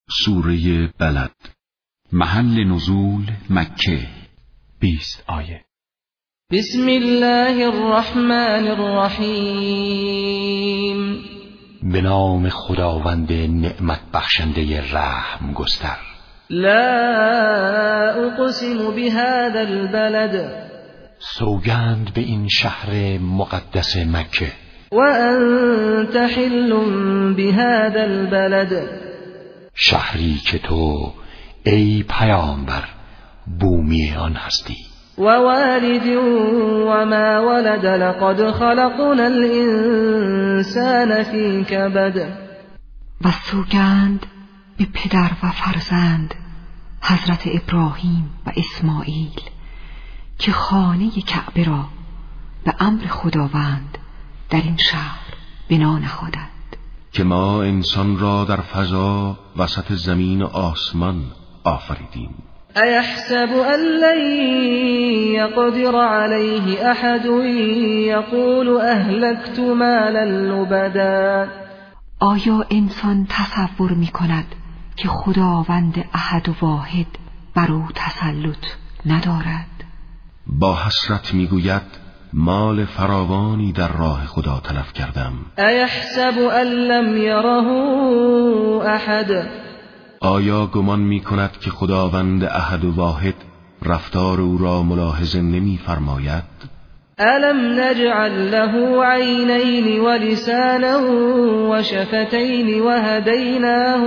سوره بلد. محل نزول مکه. 20 آیه. بسم الله الرحمن الرحیم. به نام خداوند نعمت بخشنده رحم گستر. لا اقسم بهذا البلد. سوگند به این شهر مقدس مکه. وانت حل بهذا البلد. شهری که تو ای پیامبر بومی آن هستی. ووالد وما ولد لقد خلقنا الانسان فی کبد. و سوگند به پدر و فرزند حضرت ابراهیم و اسماعیل که خانه کعبه را به امر خداوند در این شهر بنا نهادند. که ما انسان را در فضا وسط زمین و آسمان آفریدیم. ایحسب ان لن یقدر علیه احد یقول اهلکت مالا لبدا. آیا انسان تصور می کند که خداوند احد و واحد بر او تسلط ندارد؟ با حسرت میگوید مال فراوانی در راه خدا تلف کردم. ایحسب ان لم یره احد. آیا گمان می کند که خداوند احد و واحد رفتار او را ملاحظه نمی فرماید؟ الم نجعل له عینین و لسانا و شفتین و هدیناه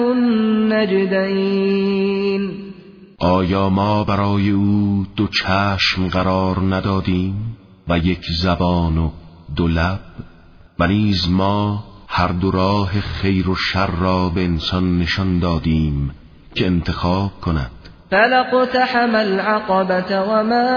النجدین. آیا ما برای او دو چشم قرار ندادیم و یک زبان و دو لب؟ و نیز ما هر دو راه خیر و شر را به انسان نشان دادیم که انتخاب کند. فلاقتحم العقبة وما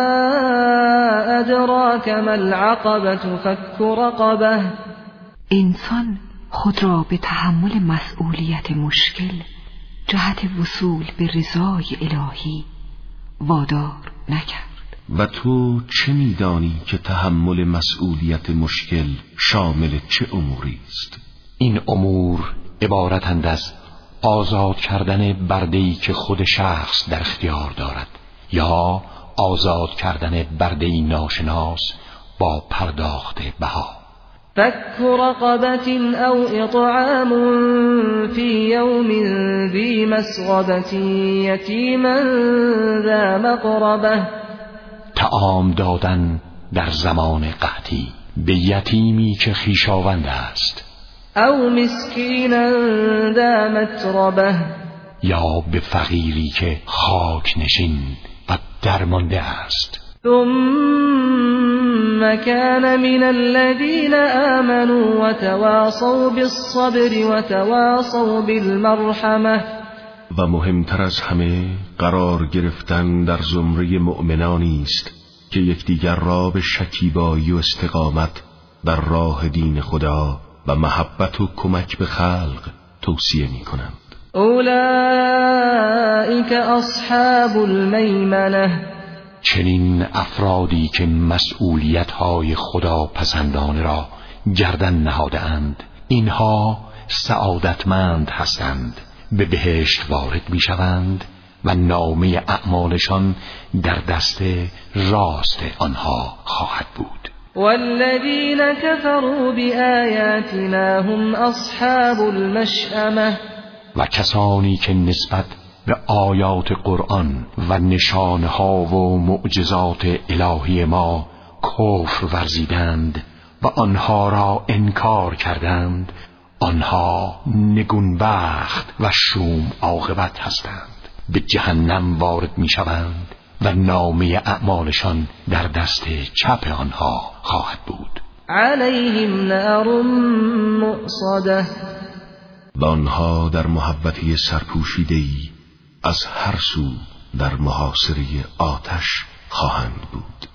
ادراک ما العقبة فك رقبة. انسان خود را به تحمل مسئولیت مشکل جهت وصول به رضای الهی وادار نکرد. و تو چه می‌دانی که تحمل مسئولیت مشکل شامل چه اموری است؟ این امور عبارتند از آزاد کردن برده‌ای که خود شخص در اختیار دارد یا آزاد کردن برده‌ای ناشناس با پرداخت بها. فك رقبة او اطعام في یوم ذی مسغبة یتیما ذا مقربة. طعام دادن در زمان قحطی به یتیمی که خویشاوند است، او مسکینا ذا متربة. یا به فقیری که خاک نشین و درمانده است. ثم كان من الذين آمنوا وتواصوا بالصبر وتواصوا بالمرحمة. و مهمتر از همه قرار گرفتن در زمره مؤمنانی است که یکدیگر را به شکیبایی و استقامت در راه دین خدا و محبت و کمک به خلق توصیه می کنند. اولئک اصحاب المیمنه. چنین افرادی که مسئولیت‌های خدا پسندانه را گردن نهاده‌اند، اینها سعادتمند هستند، به بهشت وارد می‌شوند و نامه اعمالشان در دست راست آنها خواهد بود. والذین کفروا بآیاتنا هم اصحاب المشأمة. و کسانی که نسبت به آیات قرآن و نشانها و معجزات الهی ما کفر ورزیدند و آنها را انکار کردند، آنها نگونبخت و شوم عاقبت هستند، به جهنم وارد می شوند و نامه اعمالشان در دست چپ آنها خواهد بود. علیهم نار مؤصده. و آنها در محوطه سرپوشیده‌ای از هر سو در محاصره آتش خواهند بود.